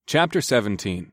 Chapter 17.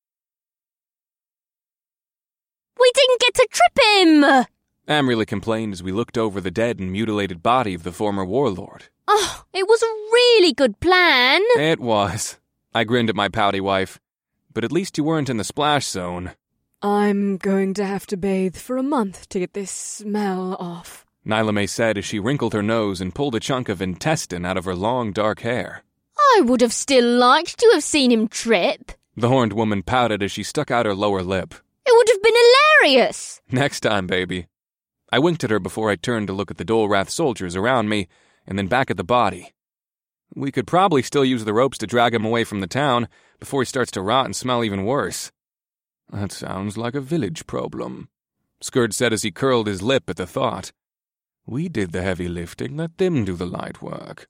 We didn't get to trip him! Amrila complained as we looked over the dead and mutilated body of the former warlord. Oh, it was a really good plan. It was. I grinned at my pouty wife. But at least you weren't in the splash zone. I'm going to have to bathe for a month to get this smell off, Nyla May said as she wrinkled her nose and pulled a chunk of intestine out of her long dark hair. I would have still liked to have seen him trip. The horned woman pouted as she stuck out her lower lip. It would have been hilarious. Next time, baby. I winked at her before I turned to look at the Dolrath soldiers around me, and then back at the body. We could probably still use the ropes to drag him away from the town before he starts to rot and smell even worse. That sounds like a village problem, Skurd said as he curled his lip at the thought. We did the heavy lifting, let them do the light work.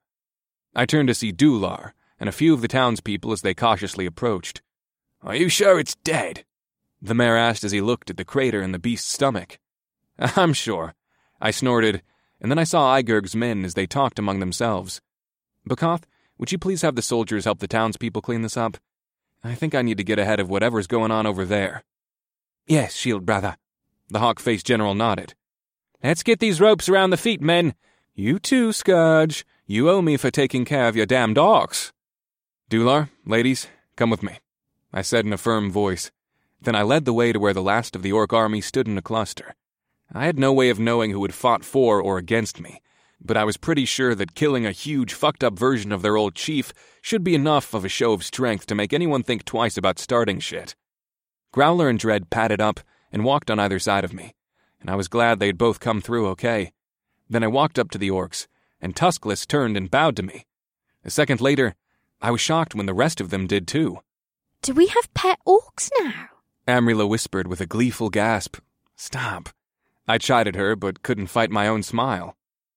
I turned to see Dular and a few of the townspeople as they cautiously approached. Are you sure it's dead? The mayor asked as he looked at the crater in the beast's stomach. I'm sure. I snorted, and then I saw Igurg's men as they talked among themselves. Bakoth, would you please have the soldiers help the townspeople clean this up? I think I need to get ahead of whatever's going on over there. Yes, Shield brother. The hawk-faced general nodded. Let's get these ropes around the feet, men. You too, Scourge. You owe me for taking care of your damn dogs. Dular, ladies, come with me, I said in a firm voice. Then I led the way to where the last of the orc army stood in a cluster. I had no way of knowing who had fought for or against me, but I was pretty sure that killing a huge, fucked-up version of their old chief should be enough of a show of strength to make anyone think twice about starting shit. Growler and Dread padded up and walked on either side of me, and I was glad they'd both come through okay. Then I walked up to the orcs, and Tuskless turned and bowed to me. A second later, I was shocked when the rest of them did too. Do we have pet orcs now? Amrila whispered with a gleeful gasp. Stop. I chided her, but couldn't fight my own smile.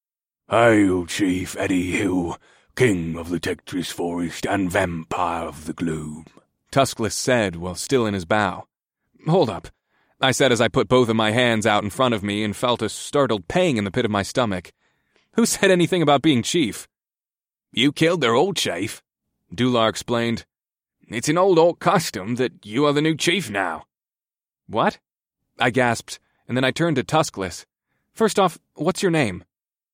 Hail, Chief Eddie Hill, King of the Tectris Forest and Vampire of the Gloom, Tuskless said while still in his bow. Hold up, I said as I put both of my hands out in front of me and felt a startled pang in the pit of my stomach. Who said anything about being chief? You killed their old chief, Dular explained. It's an old orc custom that you are the new chief now. What? I gasped, and then I turned to Tuskless. First off, what's your name?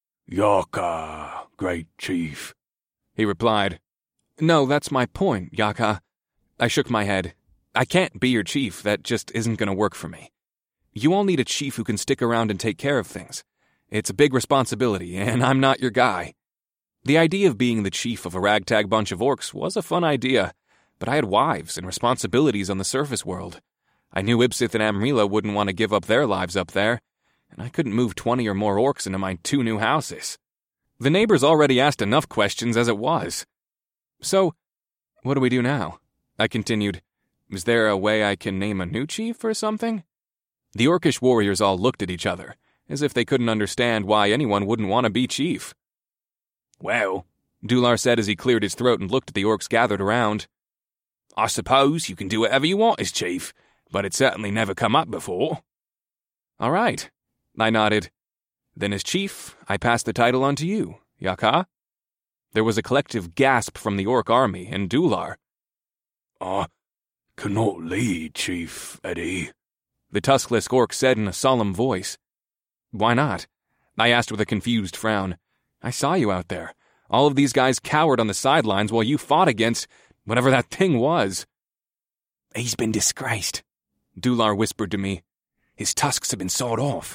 Yaka, great chief, he replied. No, that's my point, Yaka. I shook my head. I can't be your chief, that just isn't going to work for me. You all need a chief who can stick around and take care of things. It's a big responsibility, and I'm not your guy. The idea of being the chief of a ragtag bunch of orcs was a fun idea, but I had wives and responsibilities on the surface world. I knew Ibsith and Amrila wouldn't want to give up their lives up there, and I couldn't move 20 or more orcs into my 2 new houses. The neighbors already asked enough questions as it was. So, what do we do now? I continued. Is there a way I can name a new chief or something? The orcish warriors all looked at each other, as if they couldn't understand why anyone wouldn't want to be chief. Well, Dular said as he cleared his throat and looked at the orcs gathered around. I suppose you can do whatever you want as chief, but it's certainly never come up before. All right, I nodded. Then as chief, I pass the title on to you, Yaka. There was a collective gasp from the orc army and Dular. I cannot lead, Chief Eddie, the tuskless orc said in a solemn voice. Why not? I asked with a confused frown. I saw you out there. All of these guys cowered on the sidelines while you fought against whatever that thing was. He's been disgraced, Dular whispered to me. His tusks have been sawed off.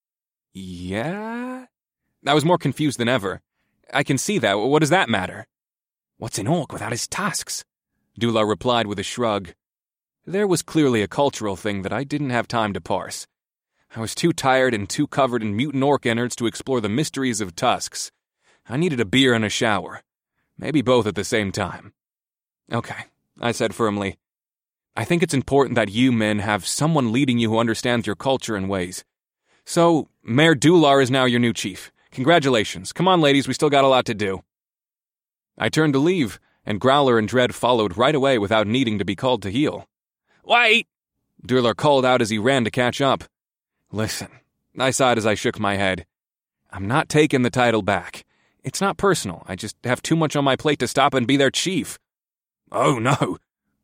Yeah? I was more confused than ever. I can see that. What does that matter? What's an orc without his tusks? Dular replied with a shrug. There was clearly a cultural thing that I didn't have time to parse. I was too tired and too covered in mutant orc innards to explore the mysteries of tusks. I needed a beer and a shower. Maybe both at the same time. Okay, I said firmly. I think it's important that you men have someone leading you who understands your culture and ways. So, Mayor Dular is now your new chief. Congratulations. Come on, ladies, we still got a lot to do. I turned to leave, and Growler and Dread followed right away without needing to be called to heel. Wait! Dular called out as he ran to catch up. Listen, I sighed as I shook my head. I'm not taking the title back. It's not personal. I just have too much on my plate to stop and be their chief. Oh, no.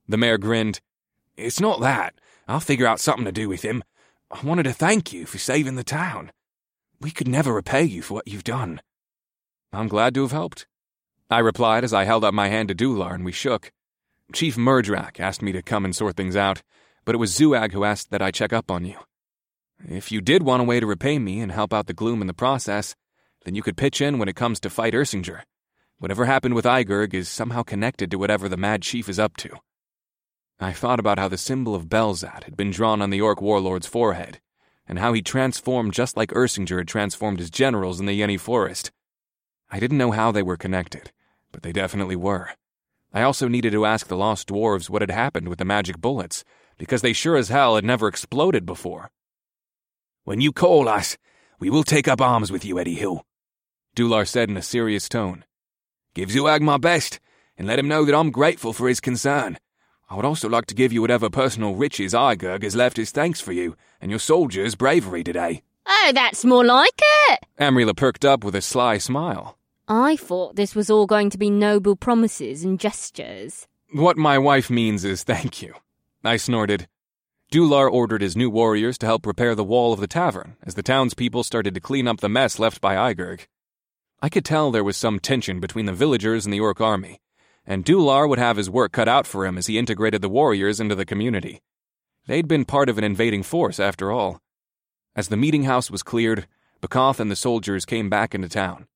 The mayor grinned. It's not that. I'll figure out something to do with him. I wanted to thank you for saving the town. We could never repay you for what you've done. I'm glad to have helped, I replied as I held up my hand to Dular and we shook. Chief Murdrak asked me to come and sort things out, but it was Zuag who asked that I check up on you. If you did want a way to repay me and help out the Gloom in the process, then you could pitch in when it comes to fight Ersinger. Whatever happened with Igurg is somehow connected to whatever the Mad Chief is up to. I thought about how the symbol of Belzat had been drawn on the Orc warlord's forehead, and how he transformed just like Ersinger had transformed his generals in the Yenny Forest. I didn't know how they were connected, but they definitely were. I also needed to ask the Lost Dwarves what had happened with the magic bullets, because they sure as hell had never exploded before. When you call us, we will take up arms with you, Eddie Hill, Dular said in a serious tone. Give Zuag my best, and let him know that I'm grateful for his concern. I would also like to give you whatever personal riches Igurg has left as thanks for you and your soldiers' bravery today. Oh, that's more like it. Amrila perked up with a sly smile. I thought this was all going to be noble promises and gestures. What my wife means is thank you, I snorted. Dular ordered his new warriors to help repair the wall of the tavern as the townspeople started to clean up the mess left by Igurg. I could tell there was some tension between the villagers and the Orc army, and Dular would have his work cut out for him as he integrated the warriors into the community. They'd been part of an invading force, after all. As the meeting house was cleared, Bakoth and the soldiers came back into town.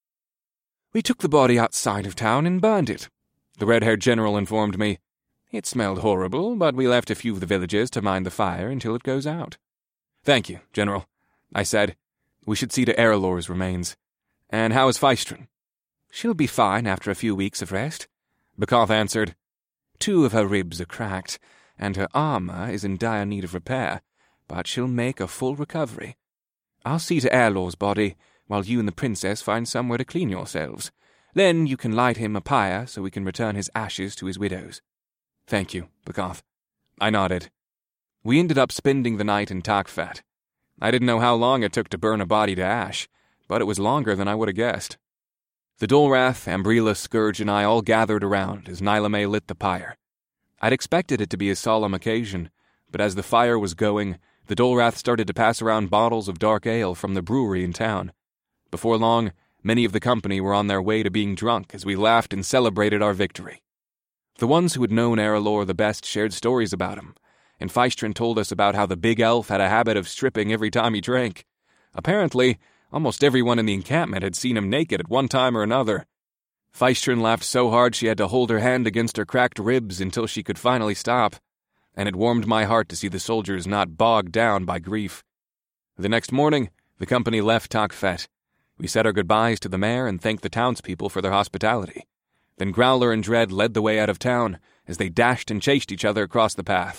We took the body outside of town and burned it, the red-haired general informed me. It smelled horrible, but we left a few of the villagers to mind the fire until it goes out. Thank you, General, I said. We should see to Erelor's remains. And how is Feistrin? She'll be fine after a few weeks of rest, Bakoth answered. 2 of her ribs are cracked, and her armor is in dire need of repair, but she'll make a full recovery. I'll see to Erelor's body, while you and the princess find somewhere to clean yourselves. Then you can light him a pyre so we can return his ashes to his widows. Thank you, Bakoth. I nodded. We ended up spending the night in Takfat. I didn't know how long it took to burn a body to ash, but it was longer than I would have guessed. The Dolrath, Ambrila, Scourge, and I all gathered around as Nylame lit the pyre. I'd expected it to be a solemn occasion, but as the fire was going, the Dolrath started to pass around bottles of dark ale from the brewery in town. Before long, many of the company were on their way to being drunk as we laughed and celebrated our victory. The ones who had known Erelor the best shared stories about him, and Feistrin told us about how the big elf had a habit of stripping every time he drank. Apparently, almost everyone in the encampment had seen him naked at one time or another. Feistrin laughed so hard she had to hold her hand against her cracked ribs until she could finally stop, and it warmed my heart to see the soldiers not bogged down by grief. The next morning, the company left Takfet. We said our goodbyes to the mayor and thanked the townspeople for their hospitality. Then Growler and Dread led the way out of town as they dashed and chased each other across the path.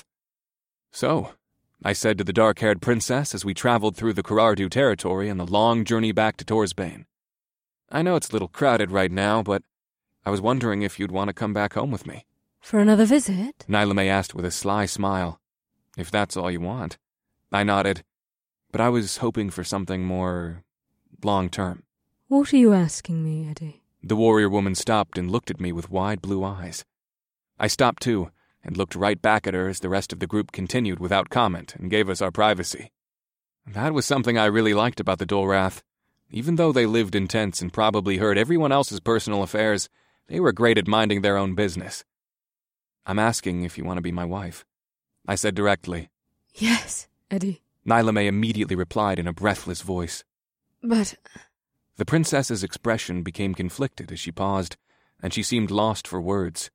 So, I said to the dark-haired princess as we traveled through the Kurardu territory on the long journey back to Torsbane. I know it's a little crowded right now, but I was wondering if you'd want to come back home with me. For another visit? Nylame asked with a sly smile. If that's all you want. I nodded, but I was hoping for something more long-term. What are you asking me, Eddie? The warrior woman stopped and looked at me with wide blue eyes. I stopped too, and looked right back at her as the rest of the group continued without comment and gave us our privacy. That was something I really liked about the Dolrath. Even though they lived in tents and probably heard everyone else's personal affairs, they were great at minding their own business. I'm asking if you want to be my wife, I said directly. Yes, Eddie. Nylame immediately replied in a breathless voice. But... The princess's expression became conflicted as she paused, and she seemed lost for words.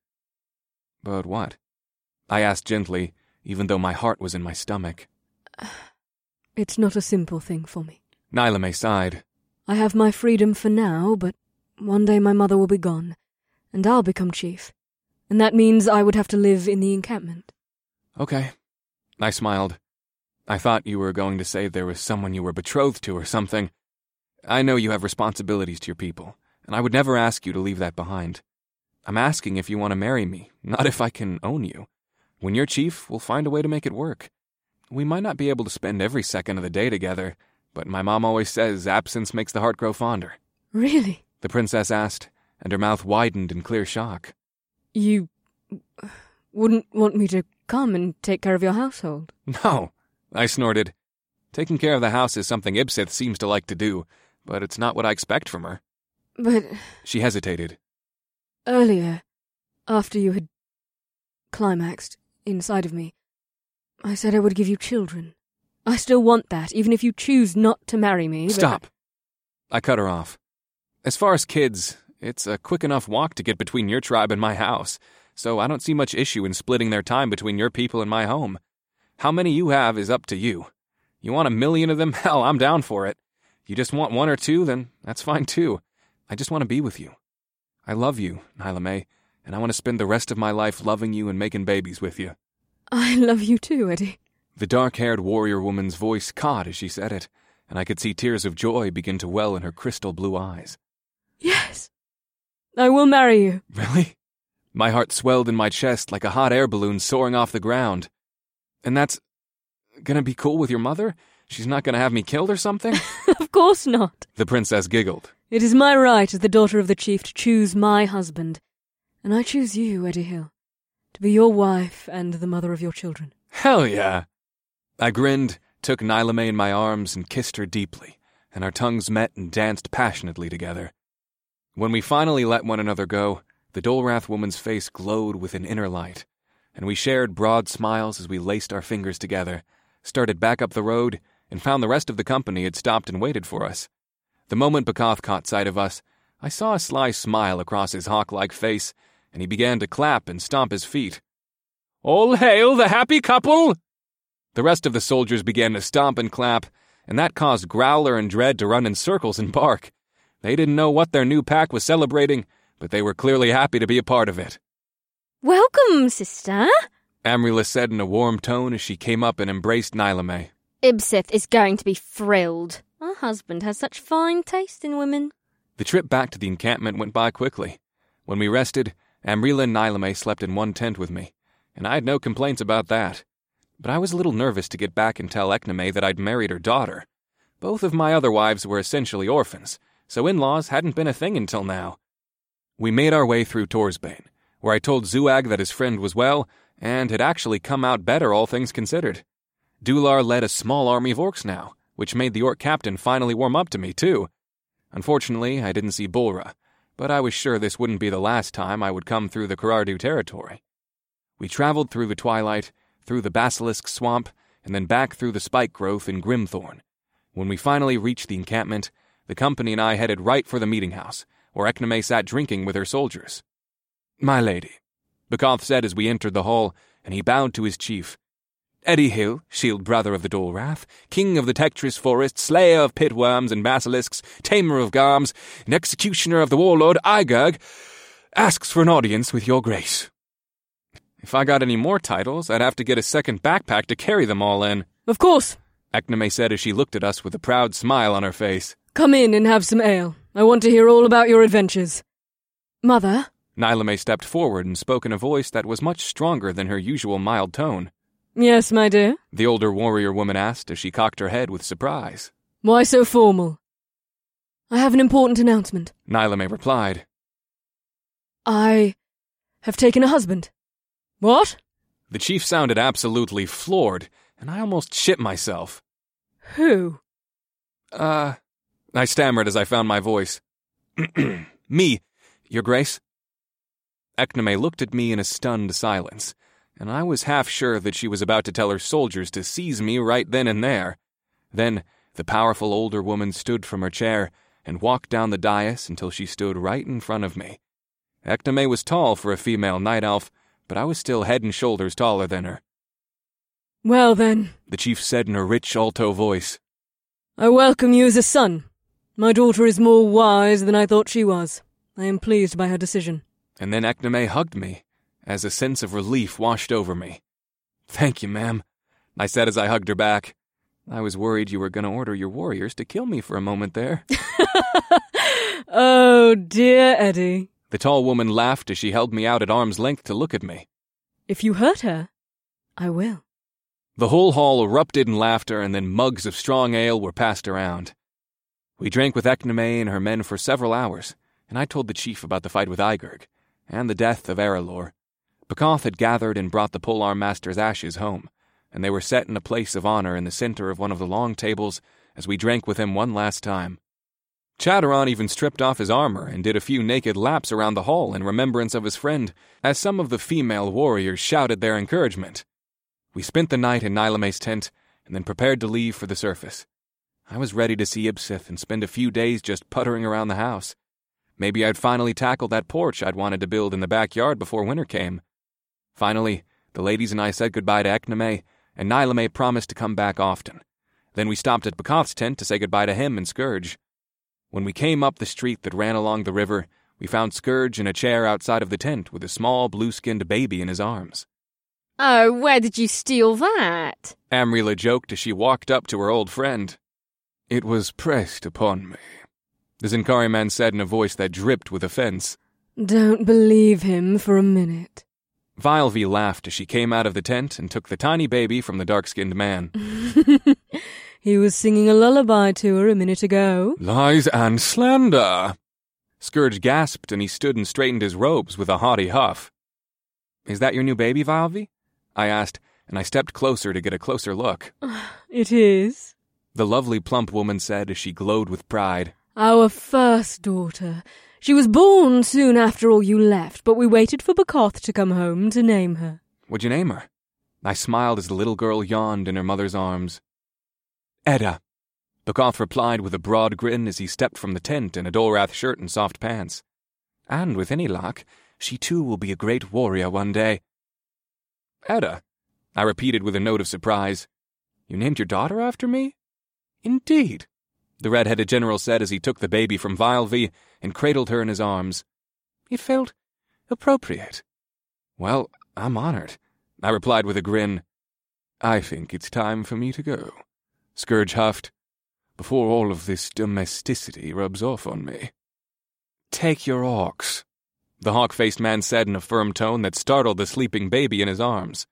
But what? I asked gently, even though my heart was in my stomach. It's not a simple thing for me. Nylame sighed. I have my freedom for now, but one day my mother will be gone, and I'll become chief. And that means I would have to live in the encampment. Okay. I smiled. I thought you were going to say there was someone you were betrothed to or something. I know you have responsibilities to your people, and I would never ask you to leave that behind. I'm asking if you want to marry me, not if I can own you. When you're chief, we'll find a way to make it work. We might not be able to spend every second of the day together, but my mom always says absence makes the heart grow fonder. Really? The princess asked, and her mouth widened in clear shock. You... wouldn't want me to come and take care of your household. No, I snorted. Taking care of the house is something Ibseth seems to like to do, but it's not what I expect from her. But She hesitated. earlier, after you had climaxed inside of me, I said I would give you children. I still want that, even if you choose not to marry me. Stop. I cut her off. As far as kids, it's a quick enough walk to get between your tribe and my house, so I don't see much issue in splitting their time between your people and my home. How many you have is up to you. You want 1,000,000 of them? Hell, I'm down for it. You just want 1 or 2, then that's fine too. I just want to be with you. I love you, Nyla May, and I want to spend the rest of my life loving you and making babies with you. I love you too, Eddie. The dark-haired warrior woman's voice caught as she said it, and I could see tears of joy begin to well in her crystal blue eyes. Yes. I will marry you. Really? My heart swelled in my chest like a hot air balloon soaring off the ground. And that's gonna be cool with your mother? She's not gonna have me killed or something? Of course not. The princess giggled. It is my right as the daughter of the chief to choose my husband. And I choose you, Eddie Hill, to be your wife and the mother of your children. Hell yeah! I grinned, took Nyla May in my arms, and kissed her deeply, and our tongues met and danced passionately together. When we finally let one another go, the Dolrath woman's face glowed with an inner light, and we shared broad smiles as we laced our fingers together, started back up the road, and found the rest of the company had stopped and waited for us. The moment Bakath caught sight of us, I saw a sly smile across his hawk-like face, and he began to clap and stomp his feet. All hail the happy couple! The rest of the soldiers began to stomp and clap, and that caused Growler and Dread to run in circles and bark. They didn't know what their new pack was celebrating, but they were clearly happy to be a part of it. Welcome, sister. Amrila said in a warm tone as she came up and embraced Nyla May. Ibseth is going to be thrilled. Our husband has such fine taste in women. The trip back to the encampment went by quickly. When we rested, Amrila and Nyla May slept in one tent with me, and I had no complaints about that. But I was a little nervous to get back and tell Ekname that I'd married her daughter. Both of my other wives were essentially orphans, so in-laws hadn't been a thing until now. We made our way through Torsbane, where I told Zuag that his friend was well, and had actually come out better all things considered. Dular led a small army of orcs now, which made the orc captain finally warm up to me too. Unfortunately, I didn't see Bulra, but I was sure this wouldn't be the last time I would come through the Karardu territory. We traveled through the twilight, through the basilisk swamp, and then back through the spike growth in Grimthorn. When we finally reached the encampment, the company and I headed right for the meeting house, where Ekname sat drinking with her soldiers. My lady, Bakath said as we entered the hall, and he bowed to his chief. Eddie Hill, shield brother of the Dolrath, king of the Tectris forest, slayer of pitworms and basilisks, tamer of garms, and executioner of the warlord Igurg, asks for an audience with your grace. If I got any more titles, I'd have to get a second backpack to carry them all in. Of course. Ekname said as she looked at us with a proud smile on her face. Come in and have some ale. I want to hear all about your adventures. Mother? Nyla May stepped forward and spoke in a voice that was much stronger than her usual mild tone. Yes, my dear? The older warrior woman asked as she cocked her head with surprise. Why so formal? I have an important announcement. Nyla May replied. I have taken a husband. What? The chief sounded absolutely floored, and I almost shit myself. Who? I stammered as I found my voice. Me, Your Grace. Ekname looked at me in a stunned silence, and I was half sure that she was about to tell her soldiers to seize me right then and there. Then the powerful older woman stood from her chair and walked down the dais until she stood right in front of me. Ekname was tall for a female night elf, but I was still head and shoulders taller than her. Well then, the chief said in a rich alto voice. I welcome you as a son. My daughter is more wise than I thought she was. I am pleased by her decision. And then Ekname hugged me, as a sense of relief washed over me. Thank you, ma'am, I said as I hugged her back. I was worried you were going to order your warriors to kill me for a moment there. Oh, dear Eddie. The tall woman laughed as she held me out at arm's length to look at me. If you hurt her, I will. The whole hall erupted in laughter, and then mugs of strong ale were passed around. We drank with Ekname and her men for several hours, and I told the chief about the fight with Igurg, and the death of Erelor. Pekoth had gathered and brought the polearm master's ashes home, and they were set in a place of honor in the center of one of the long tables as we drank with him one last time. Chatteron even stripped off his armor and did a few naked laps around the hall in remembrance of his friend, as some of the female warriors shouted their encouragement. We spent the night in Nilame's tent and then prepared to leave for the surface. I was ready to see Ibsith and spend a few days just puttering around the house. Maybe I'd finally tackle that porch I'd wanted to build in the backyard before winter came. Finally, the ladies and I said goodbye to Ecname, and Nilame promised to come back often. Then we stopped at Pekoth's tent to say goodbye to him and Scourge. When we came up the street that ran along the river, we found Scourge in a chair outside of the tent with a small blue-skinned baby in his arms. Oh, where did you steal that? Amrila joked as she walked up to her old friend. It was pressed upon me, the Zinkari man said in a voice that dripped with offense. Don't believe him for a minute. Vilvi laughed as she came out of the tent and took the tiny baby from the dark-skinned man. He was singing a lullaby to her a minute ago. Lies and slander! Scourge gasped and he stood and straightened his robes with a haughty huff. Is that your new baby, Vilvi? I asked, and I stepped closer to get a closer look. It is, the lovely plump woman said as she glowed with pride. Our first daughter. She was born soon after all you left, but we waited for Pekoth to come home to name her. What'd you name her? I smiled as the little girl yawned in her mother's arms. Edda. Pekoth replied with a broad grin as he stepped from the tent in a Dolrath shirt and soft pants. And with any luck, she too will be a great warrior one day. Edda, I repeated with a note of surprise. You named your daughter after me? Indeed, the red-headed general said as he took the baby from Vilvi and cradled her in his arms. It felt appropriate. Well, I'm honored, I replied with a grin. I think it's time for me to go, Scourge huffed, before all of this domesticity rubs off on me. Take your ox, the hawk-faced man said in a firm tone that startled the sleeping baby in his arms.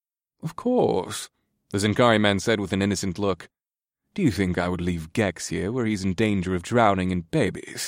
Of course, the Zinkari man said with an innocent look. Do you think I would leave Gex here where he's in danger of drowning in babies?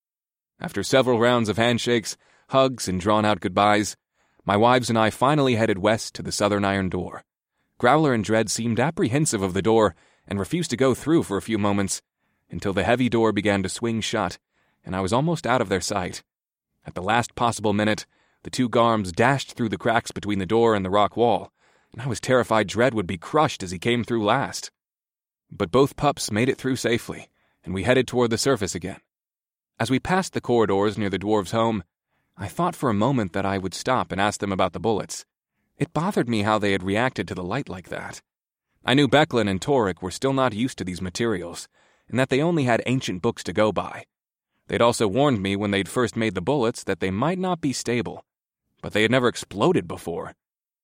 After several rounds of handshakes, hugs, and drawn-out goodbyes, my wives and I finally headed west to the southern iron door. Growler and Dread seemed apprehensive of the door and refused to go through for a few moments, until the heavy door began to swing shut, and I was almost out of their sight. At the last possible minute, the two Garms dashed through the cracks between the door and the rock wall, and I was terrified Dread would be crushed as he came through last. But both pups made it through safely, and we headed toward the surface again. As we passed the corridors near the dwarves' home, I thought for a moment that I would stop and ask them about the bullets. It bothered me how they had reacted to the light like that. I knew Becklin and Torek were still not used to these materials, and that they only had ancient books to go by. They'd also warned me when they'd first made the bullets that they might not be stable, but they had never exploded before.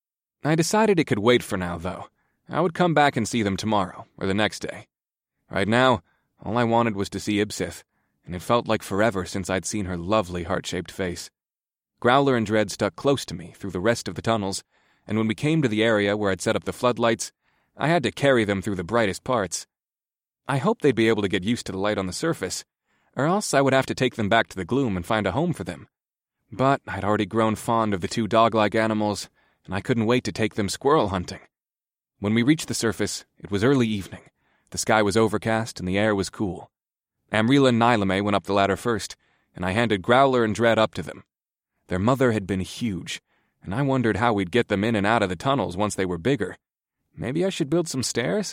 I decided it could wait for now, though. I would come back and see them tomorrow, or the next day. Right now, all I wanted was to see Ibsith, and it felt like forever since I'd seen her lovely heart-shaped face. Growler and Dread stuck close to me through the rest of the tunnels, and when we came to the area where I'd set up the floodlights, I had to carry them through the brightest parts. I hoped they'd be able to get used to the light on the surface, or else I would have to take them back to the gloom and find a home for them. But I'd already grown fond of the two dog-like animals, and I couldn't wait to take them squirrel hunting. When we reached the surface, it was early evening. The sky was overcast and the air was cool. Amrila and Nilame went up the ladder first, and I handed Growler and Dread up to them. Their mother had been huge, and I wondered how we'd get them in and out of the tunnels once they were bigger. Maybe I should build some stairs?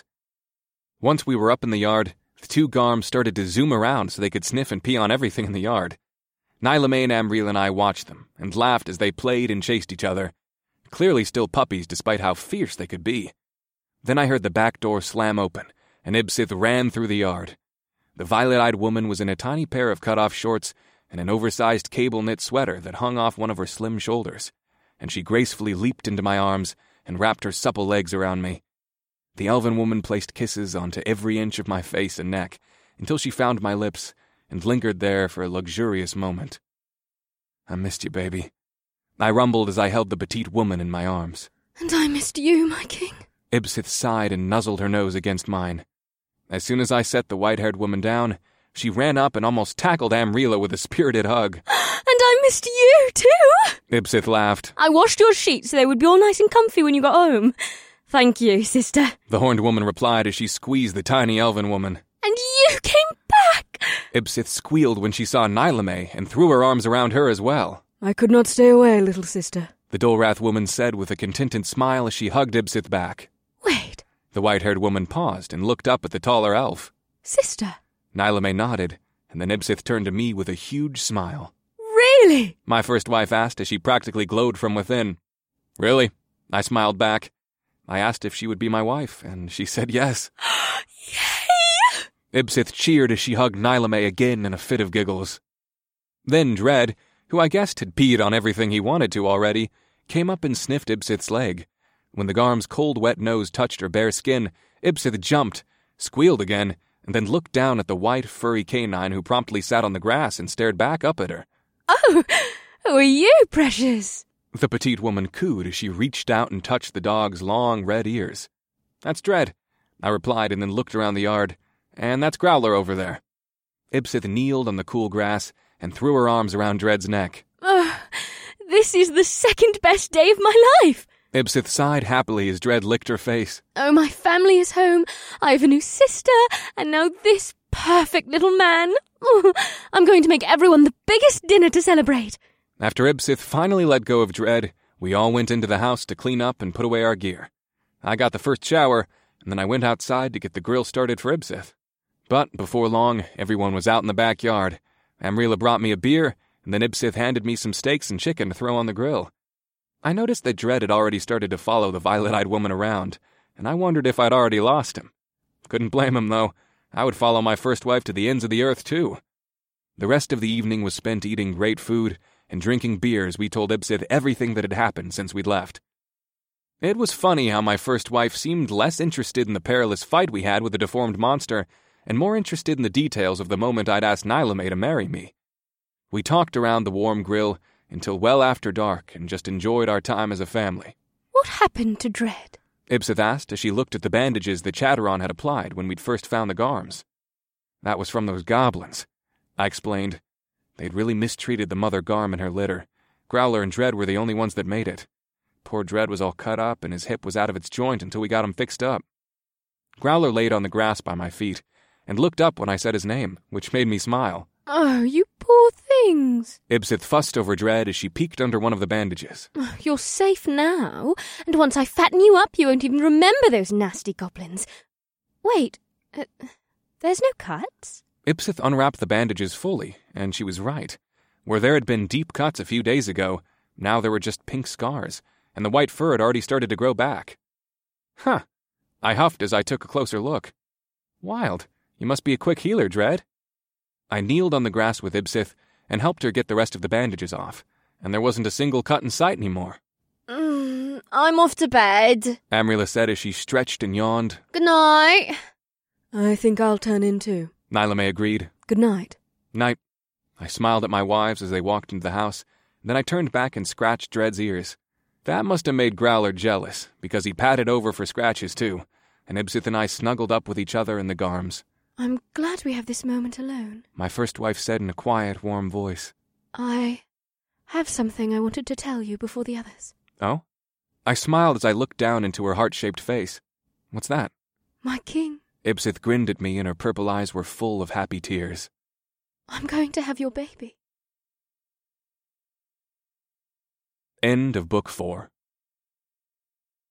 Once we were up in the yard, the two Garms started to zoom around so they could sniff and pee on everything in the yard. Nilame and Amrila and I watched them, and laughed as they played and chased each other. Clearly still puppies despite how fierce they could be. Then I heard the back door slam open, and Ibsith ran through the yard. The violet-eyed woman was in a tiny pair of cut-off shorts and an oversized cable-knit sweater that hung off one of her slim shoulders, and she gracefully leaped into my arms and wrapped her supple legs around me. The elven woman placed kisses onto every inch of my face and neck until she found my lips and lingered there for a luxurious moment. I missed you, baby, I rumbled as I held the petite woman in my arms. And I missed you, my king. Ibsith sighed and nuzzled her nose against mine. As soon as I set the white-haired woman down, She ran up and almost tackled Amrila with a spirited hug. And I missed you, too! Ibsith laughed. I washed your sheets so they would be all nice and comfy when you got home. Thank you, sister. The horned woman replied as she squeezed the tiny elven woman. And you came back! Ibsith squealed when she saw Nylame and threw her arms around her as well. I could not stay away, little sister. The Dolrath woman said with a contented smile as she hugged Ibsith back. Wait. The white-haired woman paused and looked up at the taller elf. Sister. Nylame nodded, and then Ibsith turned to me with a huge smile. Really? My first wife asked as she practically glowed from within. Really? I smiled back. I asked if she would be my wife, and she said yes. Yay! Ibsith cheered as she hugged Nylame again in a fit of giggles. Then Dread, who I guessed had peed on everything he wanted to already, came up and sniffed Ibsith's leg. When the Garm's cold, wet nose touched her bare skin, Ibsith jumped, squealed again, and then looked down at the white, furry canine who promptly sat on the grass and stared back up at her. Oh, who are you, precious? The petite woman cooed as she reached out and touched the dog's long, red ears. That's Dread, I replied and then looked around the yard. And that's Growler over there. Ibsith kneeled on the cool grass and threw her arms around Dread's neck. This is the second best day of my life. Ibsith sighed happily as Dread licked her face. Oh, my family is home. I have a new sister, and now this perfect little man. I'm going to make everyone the biggest dinner to celebrate. After Ibsith finally let go of Dread, we all went into the house to clean up and put away our gear. I got the first shower, and then I went outside to get the grill started for Ibsith. But before long, everyone was out in the backyard. Amrila brought me a beer, and then Ibsith handed me some steaks and chicken to throw on the grill. I noticed that Dread had already started to follow the violet-eyed woman around, and I wondered if I'd already lost him. Couldn't blame him, though. I would follow my first wife to the ends of the earth, too. The rest of the evening was spent eating great food and drinking beer as we told Ibsith everything that had happened since we'd left. It was funny how my first wife seemed less interested in the perilous fight we had with the deformed monster and more interested in the details of the moment I'd asked Nylame to marry me. We talked around the warm grill until well after dark and just enjoyed our time as a family. What happened to Dread? Ibsith asked as she looked at the bandages that Chatteron had applied when we'd first found the Garms. That was from those goblins, I explained. They'd really mistreated the mother Garm and her litter. Growler and Dread were the only ones that made it. Poor Dread was all cut up and his hip was out of its joint until we got him fixed up. Growler laid on the grass by my feet and looked up when I said his name, which made me smile. Oh, you poor things. Ibsith fussed over Dread as she peeked under one of the bandages. You're safe now, and once I fatten you up, you won't even remember those nasty goblins. Wait, there's no cuts? Ibsith unwrapped the bandages fully, and she was right. Where there had been deep cuts a few days ago, now there were just pink scars, and the white fur had already started to grow back. Huh. I huffed as I took a closer look. Wild. You must be a quick healer, Dread. I kneeled on the grass with Ibsith and helped her get the rest of the bandages off, and there wasn't a single cut in sight anymore. I'm off to bed, Amrila said as she stretched and yawned. Good night. I think I'll turn in too. Nylame agreed. Good night. Night. I smiled at my wives as they walked into the house, then I turned back and scratched Dread's ears. That must have made Growler jealous, because he patted over for scratches too, and Ibsith and I snuggled up with each other in the Garms. I'm glad we have this moment alone. My first wife said in a quiet, warm voice. I have something I wanted to tell you before the others. Oh? I smiled as I looked down into her heart-shaped face. What's that? My king. Ibsith grinned at me and her purple eyes were full of happy tears. I'm going to have your baby. End of Book 4.